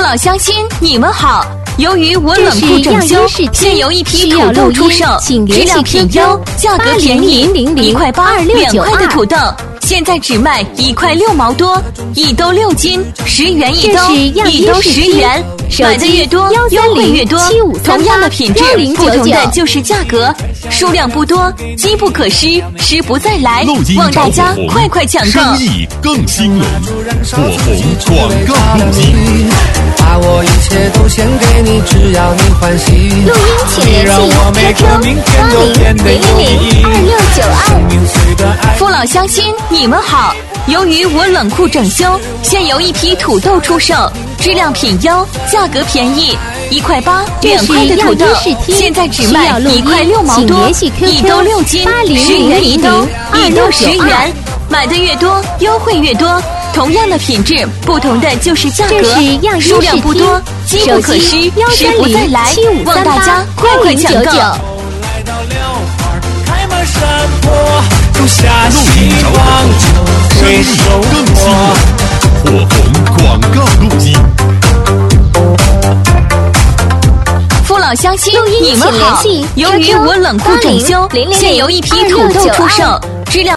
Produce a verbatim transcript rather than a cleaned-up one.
老乡亲，你们好。由于我冷库整修，现有一批土豆出售，质量品优，价格便宜，一块八、两块的土豆，现在只卖一块六毛多，一兜六斤，十元一兜，一兜十元。买的越多，优惠越多。同样的品质，不同的就是价格，数量不多，机不可失，时不再来。望大家快快抢购。 生意更兴隆，火红广告路径。 把我一切都献给你，只要你欢喜。 录音请联系 Q Q 八零零零零二六九二。 父老乡亲，你们好。由于我冷库整修，现有一批土豆出售，质量品优，价格便宜，一块八、两块的土豆，现在只卖一块六毛多，一兜六斤，十元一兜，一兜十元。买的越多，优惠越多。同样的品质，不同的就是价格，数量不多，机不可失，时不再来。望大家快快抢购。 录音找广告，生意更兴隆，火红广告路径。 父老乡亲，你们好。由于我冷库整修，现有一批土豆出售，质量。